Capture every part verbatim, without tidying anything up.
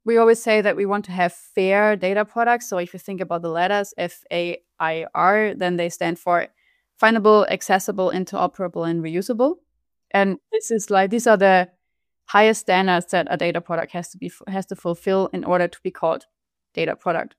we always say that we want to have fair data products. So if you think about the letters F A I R, then they stand for findable, accessible, interoperable, and reusable. And this is like these are the highest standards that a data product has to be has to fulfill in order to be called data product.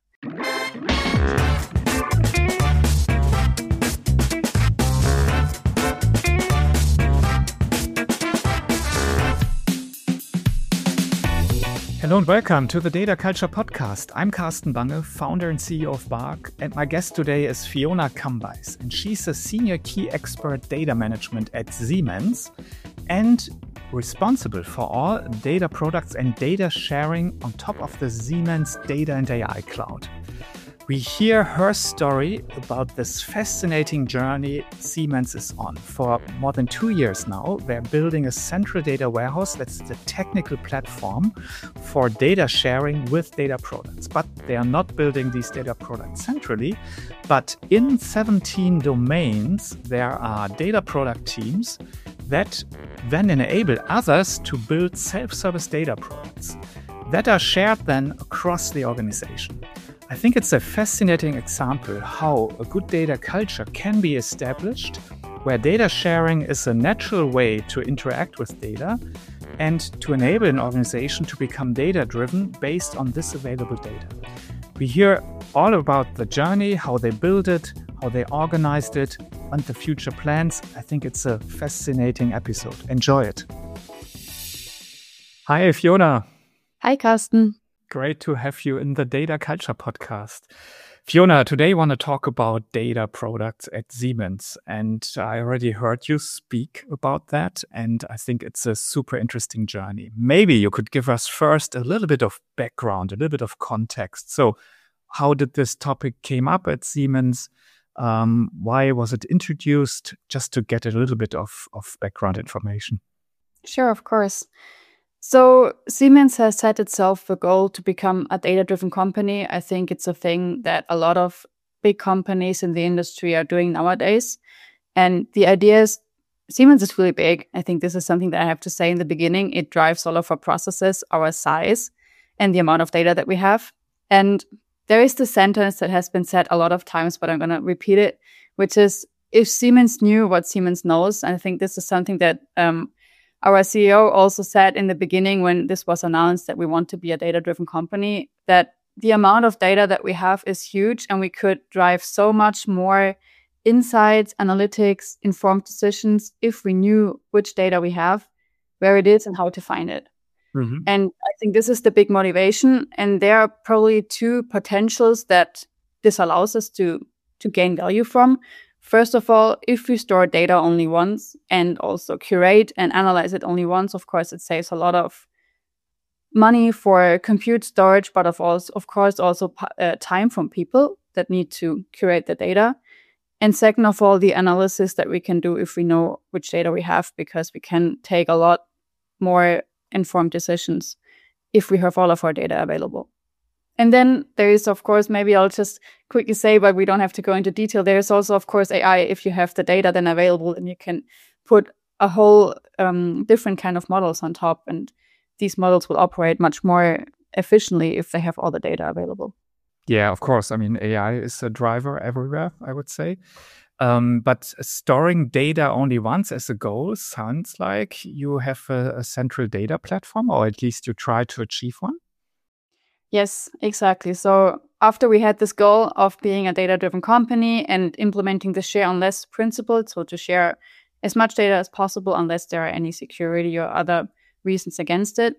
Hello and welcome to the Data Culture Podcast. I'm Carsten Bange, founder and C E O of Bark, and my guest today is Fiona Kambeis, and she's a senior key expert data management at Siemens and responsible for all data products and data sharing on top of the Siemens Data and A I Cloud. We hear her story about this fascinating journey Siemens is on. For more than two years now, they're building a central data warehouse that's the technical platform for data sharing with data products. But they are not building these data products centrally, but in seventeen domains, there are data product teams that then enable others to build self-service data products that are shared then across the organization. I think it's a fascinating example how a good data culture can be established, where data sharing is a natural way to interact with data and to enable an organization to become data-driven based on this available data. We hear all about the journey, how they built it, how they organized it, and the future plans. I think it's a fascinating episode. Enjoy it. Hi, Fiona. Hi, Carsten. Great to have you in the Data Culture Podcast. Fiona, today I want to talk about data products at Siemens. And I already heard you speak about that. And I think it's a super interesting journey. Maybe you could give us first a little bit of background, a little bit of context. So how did this topic came up at Siemens? Um, why was it introduced? Just to get a little bit of, of background information. Sure, of course. So Siemens has set itself a goal to become a data-driven company. I think it's a thing that a lot of big companies in the industry are doing nowadays. And the idea is Siemens is really big. I think this is something that I have to say in the beginning. It drives all of our processes, our size, and the amount of data that we have. And there is the sentence that has been said a lot of times, but I'm going to repeat it, which is, if Siemens knew what Siemens knows, and I think this is something that um, our C E O also said in the beginning when this was announced that we want to be a data-driven company, that the amount of data that we have is huge and we could drive so much more insights, analytics, informed decisions if we knew which data we have, where it is, and how to find it. Mm-hmm. And I think this is the big motivation. And there are probably two potentials that this allows us to, to gain value from. First of all, if we store data only once and also curate and analyze it only once, of course, it saves a lot of money for compute storage, but of, also, of course also uh, time from people that need to curate the data. And second of all, the analysis that we can do if we know which data we have, because we can take a lot more informed decisions if we have all of our data available. And then there is, of course, maybe I'll just quickly say, but we don't have to go into detail. There is also, of course, A I. If you have the data then available, and you can put a whole um, different kind of models on top. And these models will operate much more efficiently if they have all the data available. Yeah, of course. I mean, A I is a driver everywhere, I would say. Um, but storing data only once as a goal sounds like you have a, a central data platform, or at least you try to achieve one. Yes, exactly. So after we had this goal of being a data-driven company and implementing the share on less principle, so to share as much data as possible unless there are any security or other reasons against it,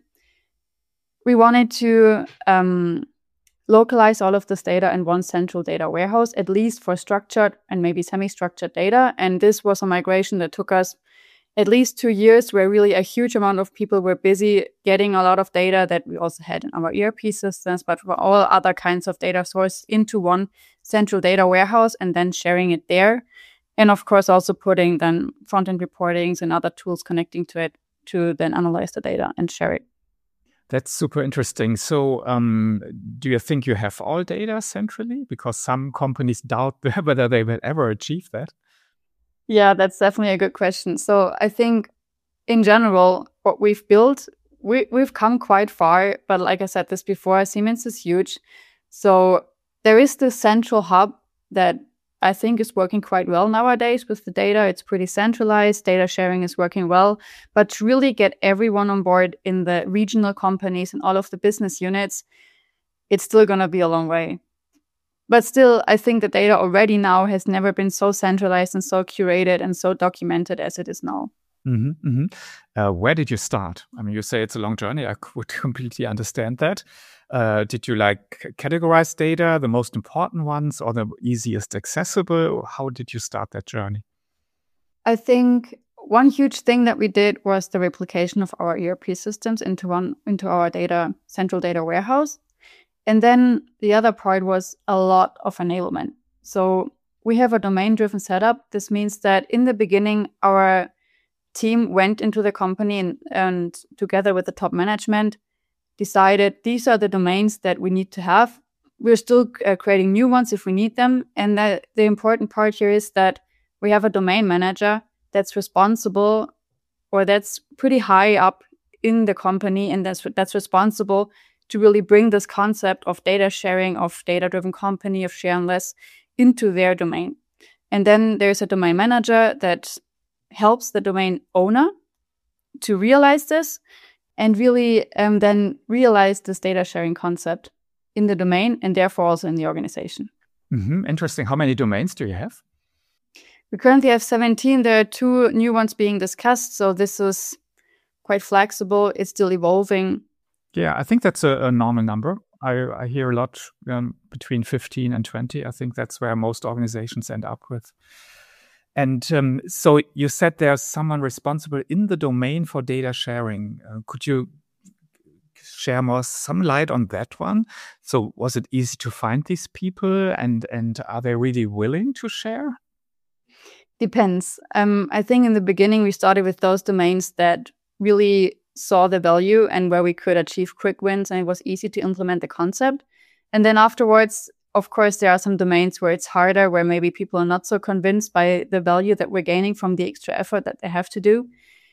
we wanted to um, localize all of this data in one central data warehouse, at least for structured and maybe semi-structured data. And this was a migration that took us at least two years, where really a huge amount of people were busy getting a lot of data that we also had in our E R P systems, but for all other kinds of data source into one central data warehouse and then sharing it there. And of course, also putting then front-end reportings and other tools connecting to it to then analyze the data and share it. That's super interesting. So um, do you think you have all data centrally? Because some companies doubt whether they will ever achieve that. Yeah, that's definitely a good question. So I think in general, what we've built we, we've come quite far, but like I said this before, Siemens is huge. So there is this central hub that I think is working quite well nowadays with the data. It's pretty centralized. Data sharing is working well. But to really get everyone on board in the regional companies and all of the business units, it's still going to be a long way. But still, I think the data already now has never been so centralized and so curated and so documented as it is now. Mm-hmm, mm-hmm. Uh, where did you start? I mean, you say it's a long journey. I would completely understand that. Uh, did you like categorize data, the most important ones or the easiest accessible? How did you start that journey? I think one huge thing that we did was the replication of our E R P systems into one into our data central data warehouse. And then the other part was a lot of enablement. So we have a domain-driven setup. This means that in the beginning, our team went into the company and, and together with the top management decided these are the domains that we need to have. We're still uh, creating new ones if we need them. And that the important part here is that we have a domain manager that's responsible or that's pretty high up in the company and that's that's responsible to really bring this concept of data sharing, of data-driven company, of share and less into their domain. And then there's a domain manager that helps the domain owner to realize this and really um, then realize this data sharing concept in the domain and therefore also in the organization. Mm-hmm. Interesting. How many domains do you have? We currently have seventeen. There are two new ones being discussed. So this is quite flexible. It's still evolving. Yeah, I think that's a, a normal number. I, I hear a lot um, between fifteen and twenty. I think that's where most organizations end up with. And um, so you said there's someone responsible in the domain for data sharing. Uh, could you share more some light on that one? So was it easy to find these people and, and are they really willing to share? Depends. Um, I think in the beginning we started with those domains that really saw the value and where we could achieve quick wins and it was easy to implement the concept. And then afterwards, of course, there are some domains where it's harder, where maybe people are not so convinced by the value that we're gaining from the extra effort that they have to do.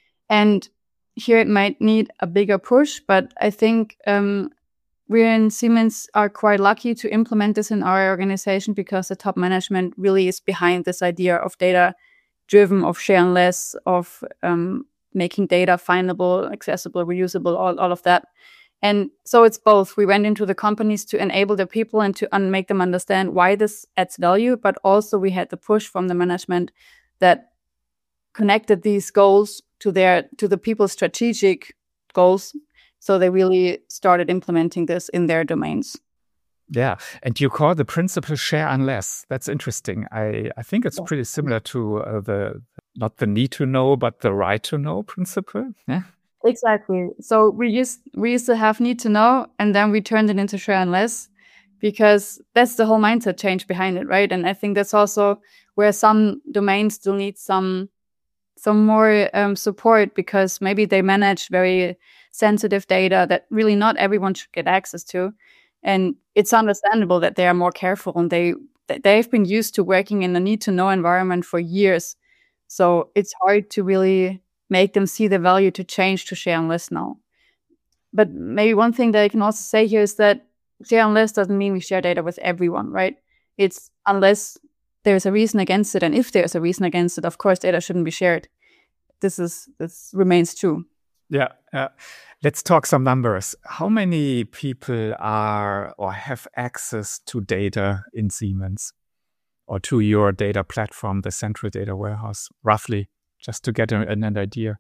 And here it might need a bigger push, but I think um, we in Siemens are quite lucky to implement this in our organization because the top management really is behind this idea of data-driven, of share and less, of um, making data findable, accessible, reusable, all, all of that. And so it's both. We went into the companies to enable the people and to un- make them understand why this adds value, but also we had the push from the management that connected these goals to their to the people's strategic goals. So they really started implementing this in their domains. Yeah, and you call the principle share and less. That's interesting. I, I think it's pretty similar to uh, the, not the need to know, but the right to know principle. Yeah. Exactly. So we used we used to have need to know, and then we turned it into share and less, because that's the whole mindset change behind it, right? And I think that's also where some domains still need some some more um, support, because maybe they manage very sensitive data that really not everyone should get access to, and it's understandable that they are more careful and they they've been used to working in a need to know environment for years, so it's hard to really make them see the value to change to share and less now. But maybe one thing that I can also say here is that share and less doesn't mean we share data with everyone, right? It's unless there's a reason against it. And if there's a reason against it, of course, data shouldn't be shared. This is this remains true. Yeah. Uh, let's talk some numbers. How many people are or have access to data in Siemens or to your data platform, the central data warehouse, roughly? Just to get a, an idea.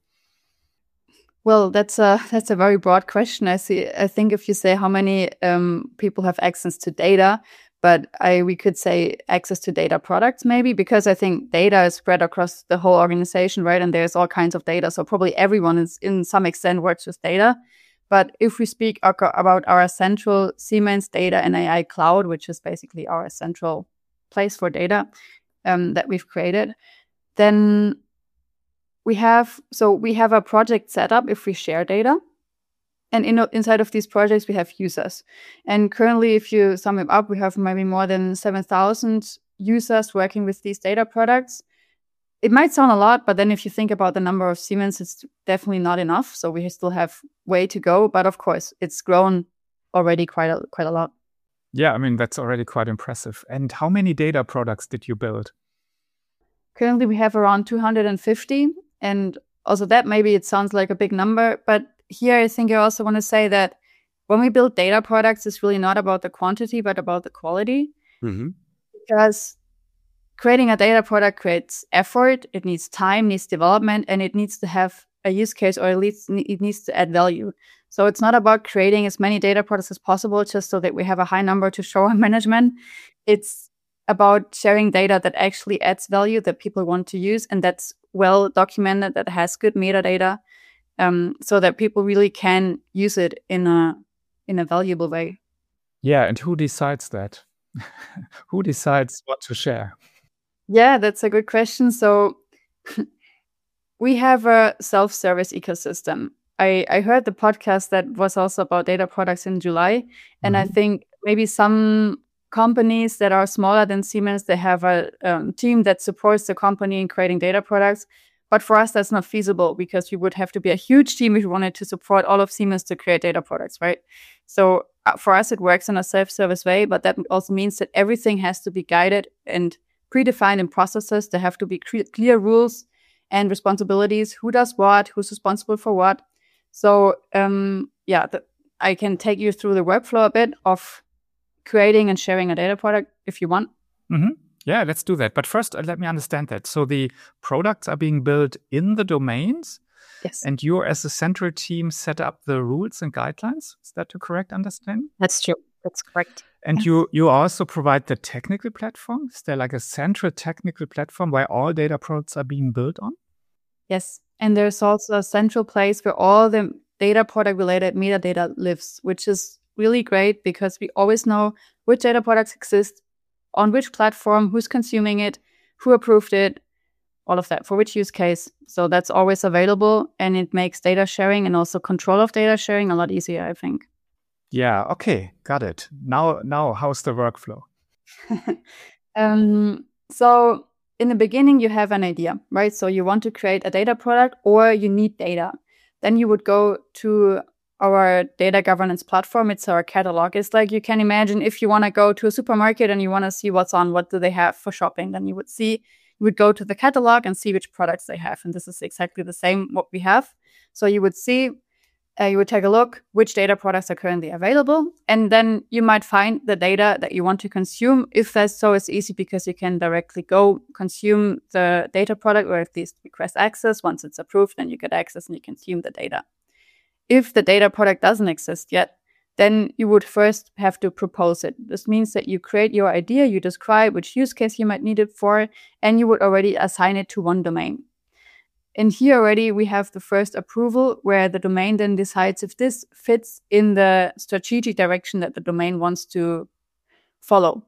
Well, that's a that's a very broad question. I see. I think if you say how many um, people have access to data, but I we could say access to data products maybe, because I think data is spread across the whole organization, right? And there's all kinds of data, so probably everyone is in some extent works with data. But if we speak about our central Siemens Data and A I Cloud, which is basically our central place for data um, that we've created, then We have, so we have a project set up if we share data. And in, inside of these projects, we have users. And currently, if you sum it up, we have maybe more than seven thousand users working with these data products. it might sound a lot, but then if you think about the number of Siemens, it's definitely not enough. So we still have way to go. But of course, it's grown already quite a, quite a lot. Yeah, I mean, that's already quite impressive. And how many data products did you build? Currently, we have around two hundred fifty. And also that maybe it sounds like a big number. But here, I think I also want to say that when we build data products, it's really not about the quantity, but about the quality. Mm-hmm. Because creating a data product creates effort, it needs time, needs development, and it needs to have a use case, or at least it needs to add value. So it's not about creating as many data products as possible just so that we have a high number to show our management. It's about sharing data that actually adds value, that people want to use, and that's well documented, that has good metadata, um, so that people really can use it in a in a valuable way. Yeah, and who decides that? Who decides what to share? Yeah, that's a good question. So we have a self-service ecosystem. I, I heard the podcast that was also about data products in July. And mm-hmm. I think maybe some companies that are smaller than Siemens, they have a um, team that supports the company in creating data products. But for us, that's not feasible because we would have to be a huge team if we wanted to support all of Siemens to create data products, right? So uh, for us, it works in a self-service way, but that also means that everything has to be guided and predefined in processes. There have to be clear rules and responsibilities. Who does what? Who's responsible for what? So, um, yeah, the, I can take you through the workflow a bit of creating and sharing a data product if you want. Mm-hmm. Yeah, let's do that. But first, uh, let me understand that. So the products are being built in the domains. Yes. And you, as a central team, set up the rules and guidelines. Is that a correct understanding? That's true. That's correct. And yes. you you also provide the technical platform? Is there like a central technical platform where all data products are being built on? Yes. And there's also a central place where all the data product related metadata lives, which is really great because we always know which data products exist, on which platform, who's consuming it, who approved it, all of that, for which use case. So that's always available, and it makes data sharing and also control of data sharing a lot easier, I think. Yeah, okay, got it. Now, now, how's the workflow? um, so in the beginning, you have an idea, right? So you want to create a data product or you need data. Then you would go to our data governance platform. It's our catalog. It's like you can imagine if you want to go to a supermarket and you want to see what's on, what do they have for shopping, then you would see, you would go to the catalog and see which products they have. And this is exactly the same what we have. So you would see, Uh, you would take a look which data products are currently available, and then you might find the data that you want to consume. If that's so, it's easy because you can directly go consume the data product, or at least request access. Once it's approved, then you get access and you consume the data. If the data product doesn't exist yet, then you would first have to propose it. This means that you create your idea, you describe which use case you might need it for, and you would already assign it to one domain. And here already we have the first approval where the domain then decides if this fits in the strategic direction that the domain wants to follow.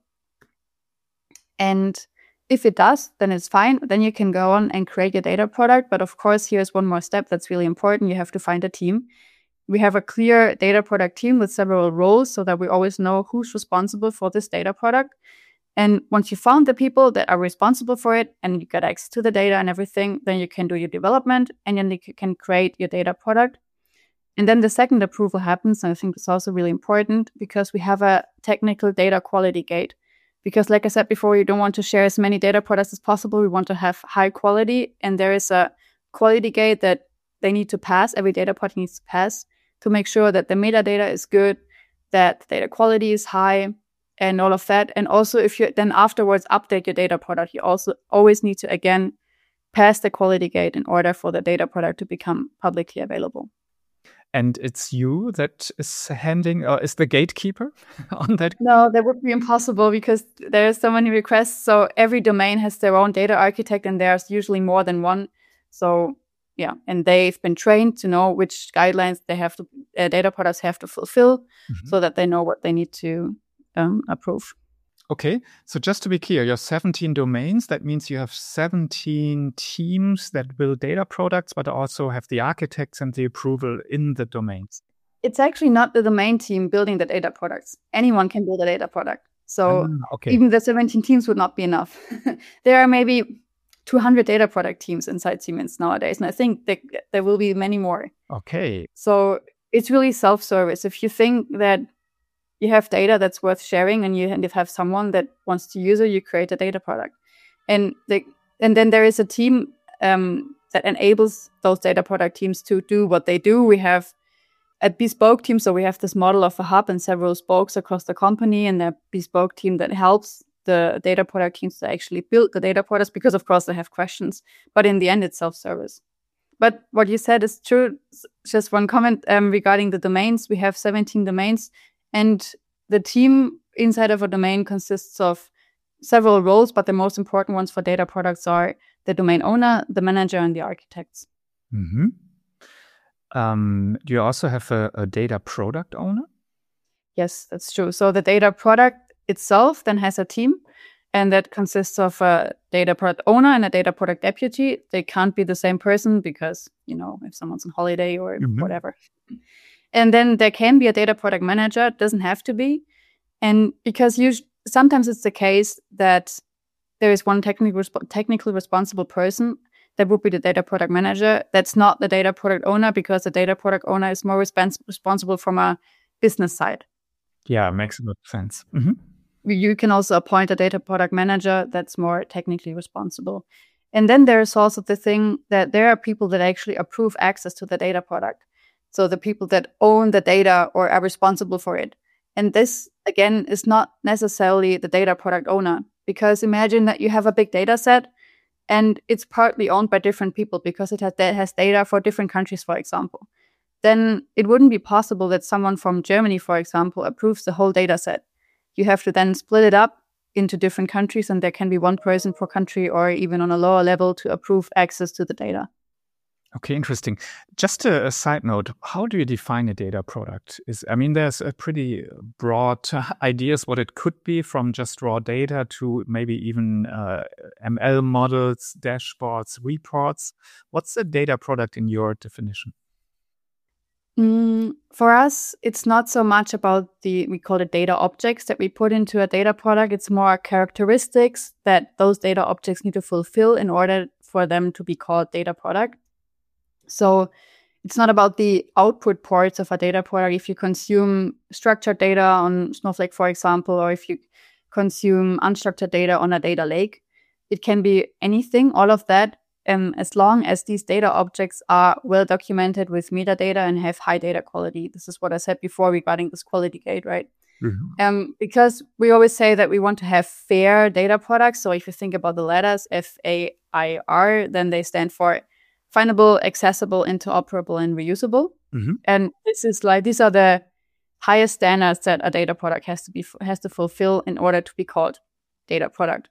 And if it does, then it's fine. Then you can go on and create your data product. But of course, here's one more step that's really important. You have to find a team. We have a clear data product team with several roles so that we always know who's responsible for this data product. And once you found the people that are responsible for it and you get access to the data and everything, then you can do your development and then you can create your data product. And then the second approval happens. And I think it's also really important because we have a technical data quality gate. Because like I said before, you don't want to share as many data products as possible. We want to have high quality. And there is a quality gate that they need to pass. Every data product needs to pass to make sure that the metadata is good, that the data quality is high, and all of that. And also, if you then afterwards update your data product, you also always need to, again, pass the quality gate in order for the data product to become publicly available. And it's you that is handing, or is the gatekeeper on that? No, that would be impossible because there are so many requests. So every domain has their own data architect, and there's usually more than one. So yeah, and they've been trained to know which guidelines they have to, uh, data products have to fulfill, mm-hmm. so that they know what they need to Um, approve. Okay, so just to be clear, you have seventeen domains. That means you have seventeen teams that build data products, but also have the architects and the approval in the domains. It's actually not the domain team building the data products. Anyone can build a data product. So ah, okay. even the seventeen teams would not be enough. There are maybe two hundred data product teams inside Siemens nowadays. And I think that there will be many more. Okay. So it's really self-service. If you think that you have data that's worth sharing and you have someone that wants to use it, you create a data product. And the, and then there is a team um, that enables those data product teams to do what they do. We have a bespoke team. So we have this model of a hub and several spokes across the company, and a bespoke team that helps the data product teams to actually build the data products, because of course they have questions, but in the end it's self-service. But what you said is true. Just one comment um, regarding the domains. We have seventeen domains, and the team inside of a domain consists of several roles, but the most important ones for data products are the domain owner, the manager, and the architects. Mm-hmm. Um, do you also have a, a data product owner? Yes, that's true. So the data product itself then has a team, and that consists of a data product owner and a data product deputy. They can't be the same person because, you know, if someone's on holiday or mm-hmm. whatever. And then there can be a data product manager. It doesn't have to be. And because you sometimes it's the case that there is one technically resp- technically responsible person that would be the data product manager. That's not the data product owner, because the data product owner is more respons- responsible from a business side. Yeah, makes a lot of sense. Mm-hmm. You can also appoint a data product manager that's more technically responsible. And then there's also the thing that there are people that actually approve access to the data product. So the people that own the data or are responsible for it. And this, again, is not necessarily the data product owner, because imagine that you have a big data set and it's partly owned by different people because it has, it has data for different countries, for example. Then it wouldn't be possible that someone from Germany, for example, approves the whole data set. You have to then split it up into different countries, and there can be one person per country or even on a lower level to approve access to the data. Okay, interesting. Just a, a side note, how do you define a data product? Is I mean, there's a pretty broad uh, ideas what it could be, from just raw data to maybe even uh, M L models, dashboards, reports. What's a data product in your definition? Mm, for us, it's not so much about the, we call it data objects that we put into a data product. It's more characteristics that those data objects need to fulfill in order for them to be called data product. So it's not about the output parts of a data product. If you consume structured data on Snowflake, for example, or if you consume unstructured data on a data lake, it can be anything, all of that. Um, as long as these data objects are well documented with metadata and have high data quality. This is what I said before regarding this quality gate, right? Mm-hmm. Um, because we always say that we want to have fair data products. So if you think about the letters F A I R, then they stand for findable, accessible, interoperable, and reusable. Mm-hmm. And this is like, these are the highest standards that a data product has to be has to fulfill in order to be called data product.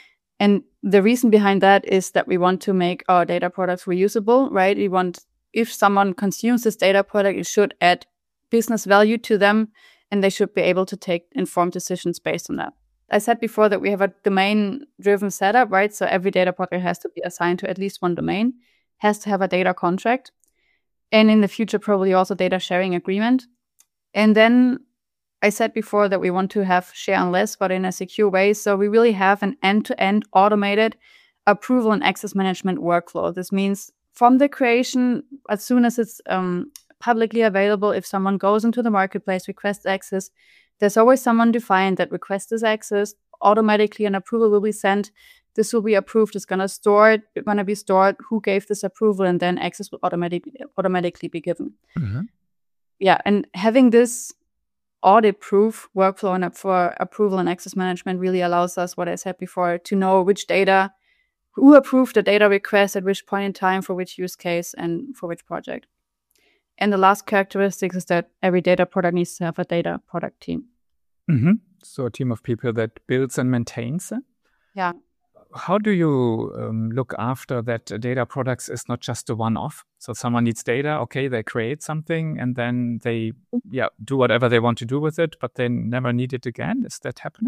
And the reason behind that is that we want to make our data products reusable, right? We want, if someone consumes this data product, it should add business value to them, and they should be able to take informed decisions based on that. I said before that we have a domain-driven setup, right? So every data product has to be assigned to at least one domain, has to have a data contract, and in the future, probably also data sharing agreement. And then I said before that we want to have share and less, but in a secure way. So we really have an end-to-end automated approval and access management workflow. This means from the creation, as soon as it's um, publicly available, if someone goes into the marketplace, requests access, there's always someone defined that requests this access. Automatically an approval will be sent. This will be approved. It's going to store it. It's going to be stored. Who gave this approval? And then access will automatically automatically be given. Mm-hmm. Yeah, and having this audit-proof workflow and for approval and access management really allows us, what I said before, to know which data, who approved the data request at which point in time for which use case and for which project. And the last characteristic is that every data product needs to have a data product team. Mm-hmm. So a team of people that builds and maintains it? Yeah. How do you um, look after that data products is not just a one-off? So someone needs data, okay, they create something and then they yeah do whatever they want to do with it, but they never need it again. Is that happening?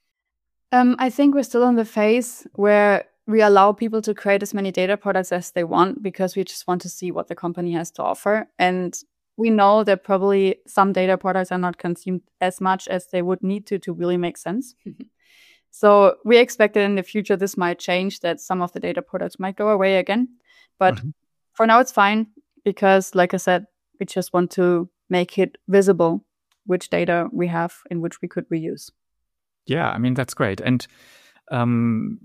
Um, I think we're still in the phase where we allow people to create as many data products as they want, because we just want to see what the company has to offer. And we know that probably some data products are not consumed as much as they would need to to really make sense. So we expect that in the future this might change, that some of the data products might go away again. But mm-hmm. for now it's fine because, like I said, we just want to make it visible which data we have and which we could reuse. Yeah, I mean, that's great. And um,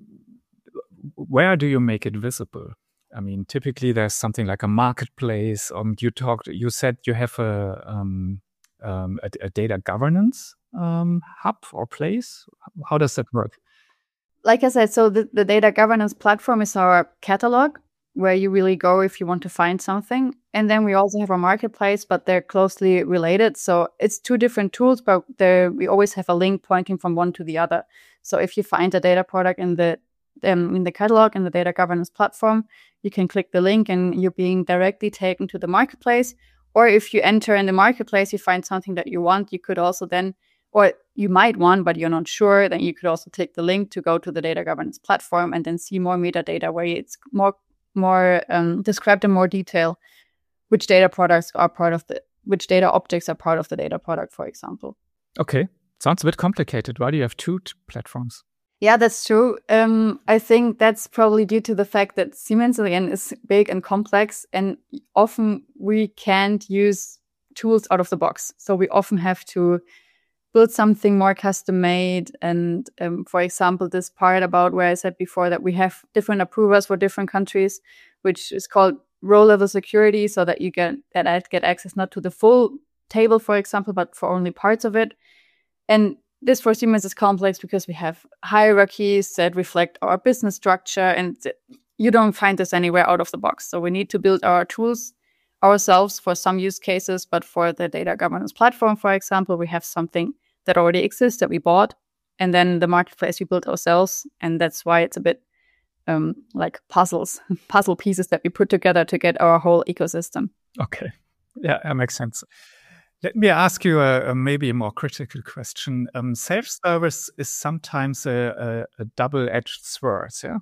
where do you make it visible? I mean, typically there's something like a marketplace. Um, you talked, you said you have a um, um, a, a data governance um, hub or place. How does that work? Like I said, so the, the data governance platform is our catalog where you really go if you want to find something. And then we also have a marketplace, but they're closely related. So it's two different tools, but we always have a link pointing from one to the other. So if you find a data product in the um, in the catalog in the data governance platform, you can click the link and you're being directly taken to the marketplace. Or if you enter in the marketplace, you find something that you want, you could also then, or you might want, but you're not sure, then you could also click the link to go to the data governance platform and then see more metadata where it's more more um, described in more detail which data products are part of the, which data objects are part of the data product, for example. Okay. Sounds a bit complicated. Why do you have two t- platforms? Yeah, that's true. Um, I think that's probably due to the fact that Siemens, again, is big and complex, and often we can't use tools out of the box. So we often have to build something more custom made. And um, for example, this part about where I said before that we have different approvers for different countries, which is called row level security, so that you get that I get access not to the full table, for example, but for only parts of it. And this for Siemens is complex because we have hierarchies that reflect our business structure, and you don't find this anywhere out of the box. So we need to build our tools ourselves for some use cases, but for the data governance platform, for example, we have something that already exists that we bought, and then the marketplace we built ourselves, and that's why it's a bit um, like puzzles, puzzle pieces that we put together to get our whole ecosystem. Okay, yeah, that makes sense. Let me ask you a, a maybe a more critical question. Um, self-service is sometimes a, a, a double-edged sword, yeah,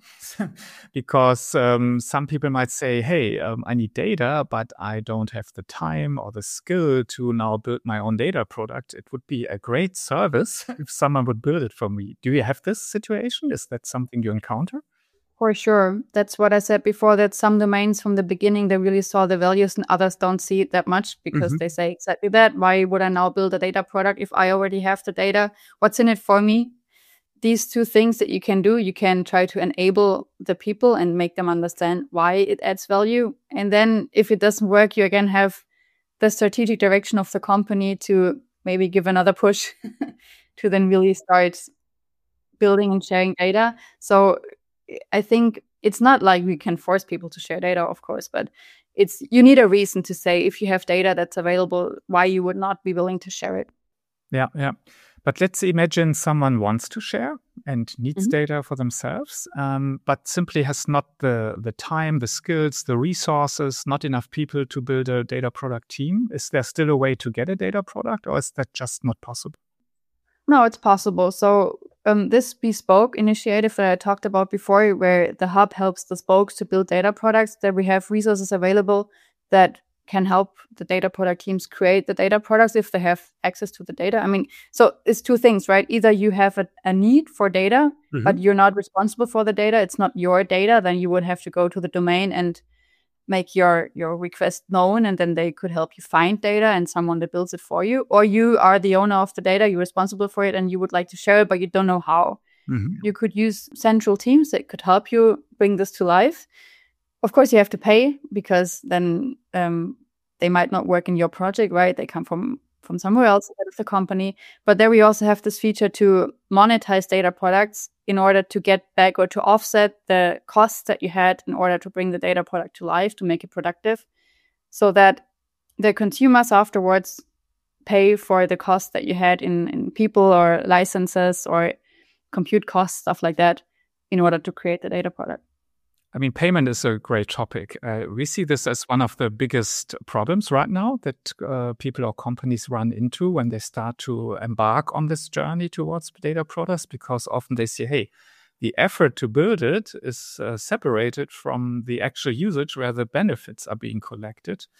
because um, some people might say, "Hey, um, I need data, but I don't have the time or the skill to now build my own data product. It would be a great service if someone would build it for me." Do you have this situation? Is that something you encounter? For sure. That's what I said before, that some domains from the beginning, they really saw the values and others don't see it that much because mm-hmm. they say exactly that. Why would I now build a data product if I already have the data? What's in it for me? These two things that you can do, you can try to enable the people and make them understand why it adds value. And then if it doesn't work, you again have the strategic direction of the company to maybe give another push to then really start building and sharing data. So I think it's not like we can force people to share data, of course, but it's you need a reason to say if you have data that's available, why you would not be willing to share it. Yeah, yeah. But let's imagine someone wants to share and needs mm-hmm. data for themselves, um, but simply has not the, the time, the skills, the resources, not enough people to build a data product team. Is there still a way to get a data product, or is that just not possible? No, it's possible. So um, this bespoke initiative that I talked about before, where the hub helps the spokes to build data products, that we have resources available that can help the data product teams create the data products if they have access to the data. I mean, so it's two things, right? Either you have a, a need for data, mm-hmm. but you're not responsible for the data. It's not your data. Then you would have to go to the domain and make your, your request known, and then they could help you find data and someone that builds it for you. Or you are the owner of the data, you're responsible for it, and you would like to share it, but you don't know how. Mm-hmm. You could use central teams that could help you bring this to life. Of course, you have to pay, because then um, they might not work in your project, right? They come from, from somewhere else out of the company. But there we also have this feature to monetize data products in order to get back or to offset the costs that you had in order to bring the data product to life, to make it productive, so that the consumers afterwards pay for the costs that you had in, in people or licenses or compute costs, stuff like that, in order to create the data product. I mean, payment is a great topic. Uh, we see this as one of the biggest problems right now that uh, people or companies run into when they start to embark on this journey towards data products, because often they say, hey, the effort to build it is uh, separated from the actual usage where the benefits are being collected.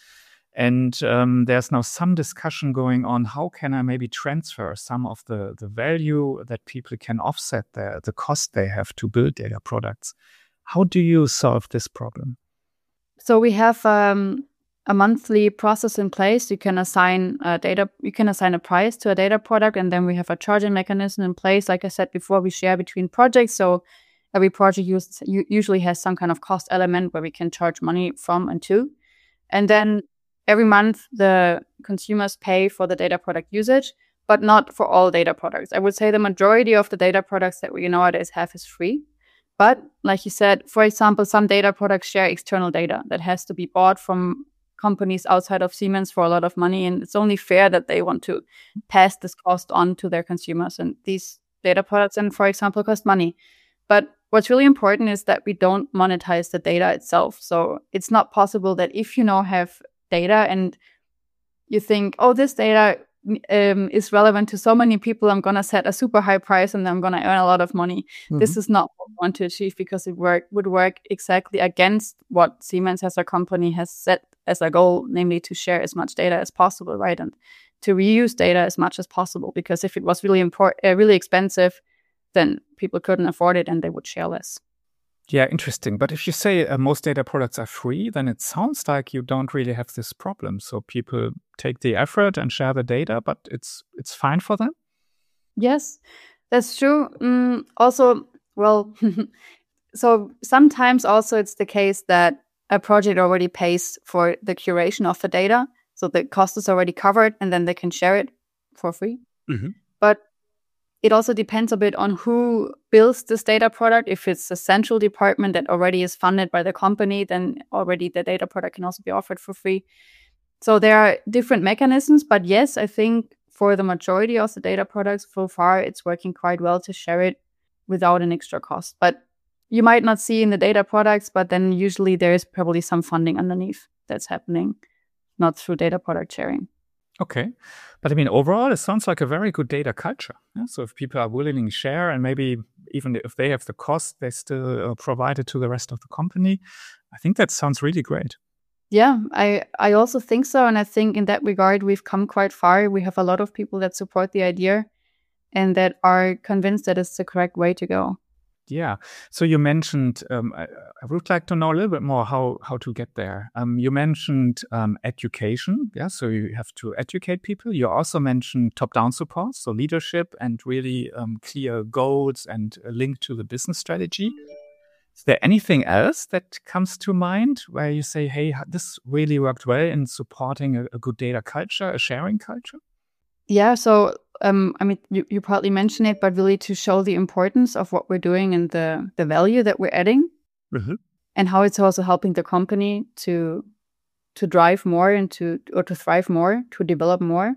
And um, there's now some discussion going on, how can I maybe transfer some of the, the value that people can offset the, the cost they have to build data products? How do you solve this problem? So we have um, a monthly process in place. You can assign a data, you can assign a price to a data product, and then we have a charging mechanism in place. Like I said before, we share between projects. So every project use, usually has some kind of cost element where we can charge money from and to. And then every month, the consumers pay for the data product usage, but not for all data products. I would say the majority of the data products that we nowadays have is free. But like you said, for example, some data products share external data that has to be bought from companies outside of Siemens for a lot of money. And it's only fair that they want to pass this cost on to their consumers. And these data products, and for example, cost money. But what's really important is that we don't monetize the data itself. So it's not possible that if you now have data and you think, oh, this data um, is relevant to so many people, I'm going to set a super high price and I'm going to earn a lot of money. Mm-hmm. This is not what we want to achieve, because it work, would work exactly against what Siemens as a company has set as a goal, namely to share as much data as possible, right? And to reuse data as much as possible, because if it was really important, uh, really expensive, then people couldn't afford it and they would share less. Yeah, interesting. But if you say uh, most data products are free, then it sounds like you don't really have this problem. So people take the effort and share the data, but it's it's fine for them? Yes, that's true. Mm, also, well, so sometimes also it's the case that a project already pays for the curation of the data. So the cost is already covered and then they can share it for free. Mm-hmm. But it also depends a bit on who builds this data product. If it's a central department that already is funded by the company, then already the data product can also be offered for free. So there are different mechanisms, but yes, I think for the majority of the data products so far, it's working quite well to share it without an extra cost. But you might not see in the data products, but then usually there is probably some funding underneath that's happening, not through data product sharing. Okay. But I mean, overall, it sounds like a very good data culture. Yeah? So if people are willing to share, and maybe even if they have the cost, they still uh, provide it to the rest of the company. I think that sounds really great. Yeah, I, I also think so. And I think in that regard, we've come quite far. We have a lot of people that support the idea and that are convinced that it's the correct way to go. Yeah. So you mentioned, um, I, I would like to know a little bit more how, how to get there. Um, you mentioned um, education. Yeah. So you have to educate people. You also mentioned top-down support, so leadership and really um, clear goals and a link to the business strategy. Is there anything else that comes to mind where you say, hey, this really worked well in supporting a, a good data culture, a sharing culture? Yeah. So Um, I mean, you, you partly mentioned it, but really to show the importance of what we're doing and the, the value that we're adding, mm-hmm. and how it's also helping the company to to drive more and to or to thrive more, to develop more.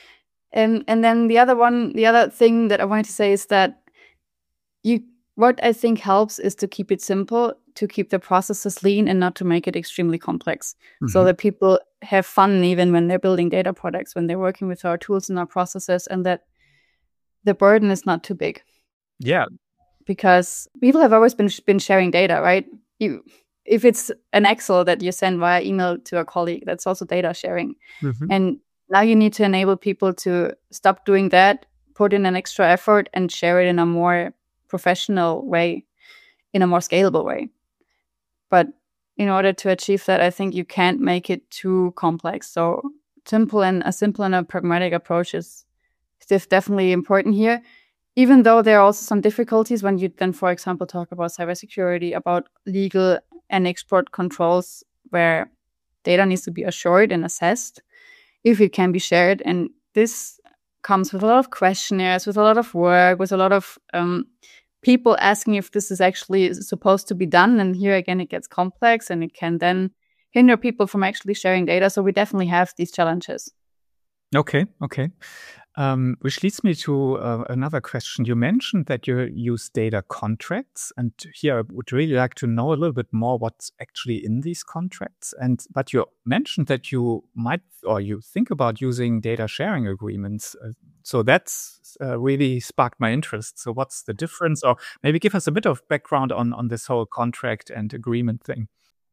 And and then the other one, the other thing that I wanted to say is that you what I think helps is to keep it simple, to keep the processes lean and not to make it extremely complex, mm-hmm. so that people have fun even when they're building data products, when they're working with our tools and our processes, and that the burden is not too big. Yeah. Because people have always been been sharing data, right? You, if it's an Excel that you send via email to a colleague, that's also data sharing. Mm-hmm. And now you need to enable people to stop doing that, put in an extra effort and share it in a more professional way, in a more scalable way. But in order to achieve that, I think you can't make it too complex. So simple and a simple and a pragmatic approach is, is definitely important here. Even though there are also some difficulties when you then, for example, talk about cybersecurity, about legal and export controls, where data needs to be assured and assessed if it can be shared. And this comes with a lot of questionnaires, with a lot of work, with a lot of um, people asking if this is actually supposed to be done. And here again, it gets complex and it can then hinder people from actually sharing data. So we definitely have these challenges. Okay, okay. Um, which leads me to uh, another question. You mentioned that you use data contracts, and here I would really like to know a little bit more what's actually in these contracts. And but you mentioned that you might or you think about using data sharing agreements. Uh, so that's uh, really sparked my interest. So what's the difference? Or maybe give us a bit of background on on this whole contract and agreement thing.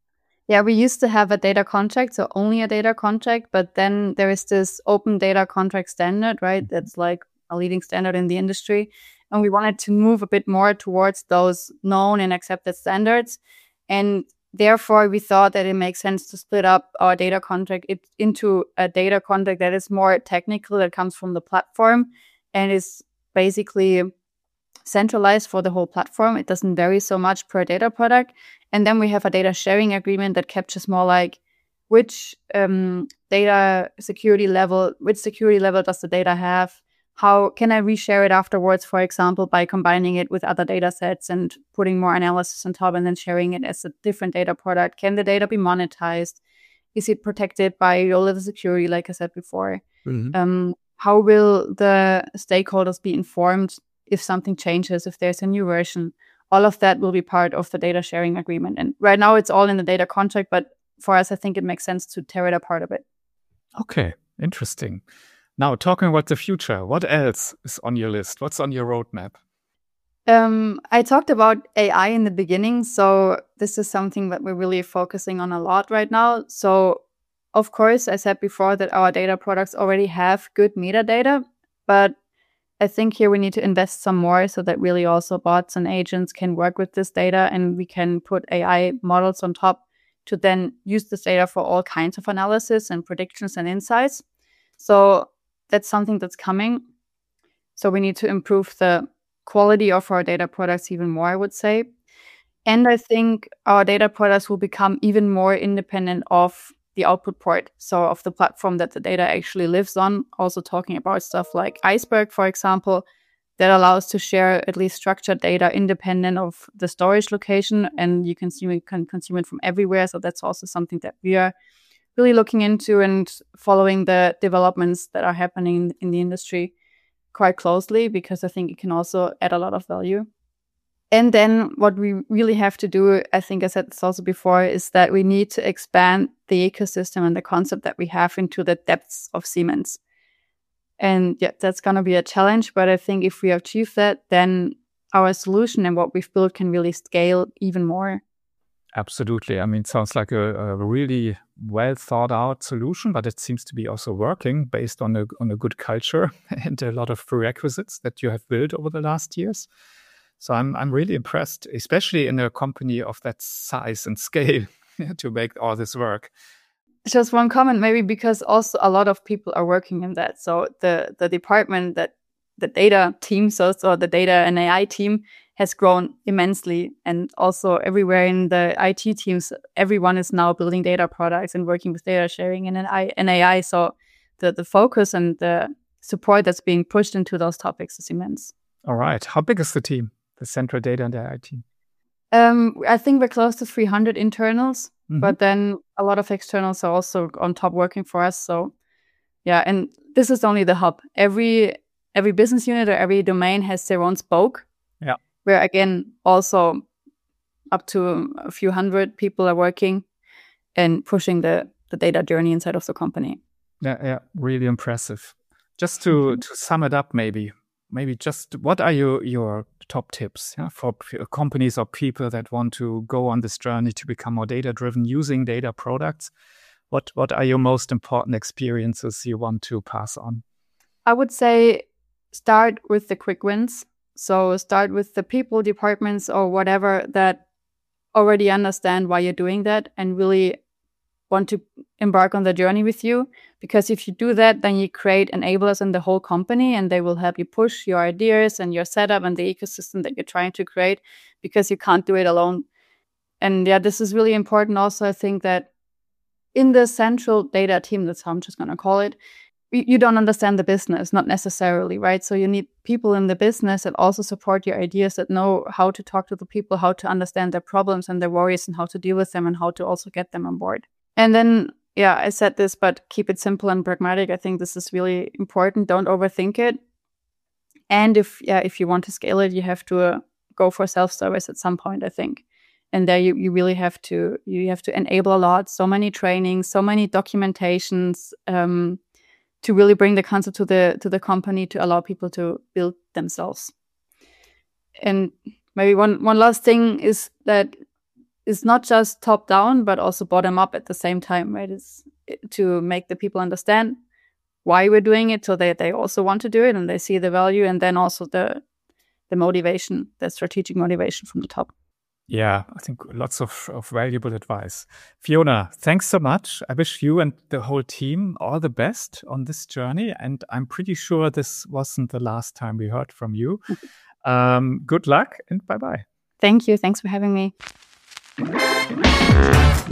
Yeah, we used to have a data contract, so only a data contract, but then there is this open data contract standard, right? That's like a leading standard in the industry. And we wanted to move a bit more towards those known and accepted standards. And therefore, we thought that it makes sense to split up our data contract it, into a data contract that is more technical, that comes from the platform and is basically centralized for the whole platform. It doesn't vary so much per data product. And then we have a data sharing agreement that captures more like which um, data security level, which security level does the data have? How can I reshare it afterwards, for example, by combining it with other data sets and putting more analysis on top and then sharing it as a different data product? Can the data be monetized? Is it protected by low level security, like I said before? Mm-hmm. Um, how will the stakeholders be informed if something changes, if there's a new version? All of that will be part of the data sharing agreement. And right now it's all in the data contract, but for us, I think it makes sense to tear it apart a bit. Okay, interesting. Now, talking about the future, what else is on your list? What's on your roadmap? Um, I talked about A I in the beginning. So this is something that we're really focusing on a lot right now. So of course, I said before that our data products already have good metadata, but I think here we need to invest some more so that really also bots and agents can work with this data and we can put A I models on top to then use this data for all kinds of analysis and predictions and insights. So that's something that's coming. So we need to improve the quality of our data products even more, I would say. And I think our data products will become even more independent of the output port, so of the platform that the data actually lives on. Also talking about stuff like Iceberg, for example, that allows to share at least structured data independent of the storage location, and you can, you can consume it from everywhere. So that's also something that we are really looking into and following the developments that are happening in the industry quite closely, because I think it can also add a lot of value. And then what we really have to do, I think I said this also before, is that we need to expand the ecosystem and the concept that we have into the depths of Siemens. And yeah, that's going to be a challenge. But I think if we achieve that, then our solution and what we've built can really scale even more. Absolutely. I mean, it sounds like a, a really well thought out solution, but it seems to be also working based on a, on a good culture and a lot of prerequisites that you have built over the last years. So I'm I'm really impressed, especially in a company of that size and scale, to make all this work. Just one comment, maybe, because also a lot of people are working in that. So the the department that the data team, so, so the data and A I team has grown immensely. And also everywhere in the I T teams, everyone is now building data products and working with data sharing and an A I. So the, the focus and the support that's being pushed into those topics is immense. All right. How big is the team, the central data and the A I team? Um, I think we're close to three hundred internals, mm-hmm. but then a lot of externals are also on top working for us. So yeah, and this is only the hub. Every every business unit or every domain has their own spoke. Yeah. Where again, also up to a few hundred people are working and pushing the, the data journey inside of the company. Yeah, yeah, really impressive. Just to, mm-hmm. to sum it up, maybe, maybe just what are your, your top tips yeah, for p- companies or people that want to go on this journey to become more data-driven using data products? What what are your most important experiences you want to pass on? I would say start with the quick wins. So start with the people, departments, or whatever that already understand why you're doing that and really want to embark on the journey with you. Because if you do that, then you create enablers in the whole company and they will help you push your ideas and your setup and the ecosystem that you're trying to create, because you can't do it alone. And yeah, this is really important also. I think that in the central data team, that's how I'm just going to call it, you don't understand the business, not necessarily, right? So you need people in the business that also support your ideas, that know how to talk to the people, how to understand their problems and their worries and how to deal with them and how to also get them on board. And then, yeah, I said this, but keep it simple and pragmatic. I think this is really important. Don't overthink it. And if, yeah, if you want to scale it, you have to uh, go for self-service at some point, I think. And there you, you really have to, you have to enable a lot, so many trainings, so many documentations, um, to really bring the concept to the to the company, to allow people to build themselves. And maybe one, one last thing is that it's not just top down, but also bottom up at the same time, right? It's to make the people understand why we're doing it so that they also want to do it and they see the value, and then also the the motivation, the strategic motivation from the top. Yeah, I think lots of, of valuable advice. Fiona, thanks so much. I wish you and the whole team all the best on this journey. And I'm pretty sure this wasn't the last time we heard from you. um, good luck and bye-bye. Thank you. Thanks for having me.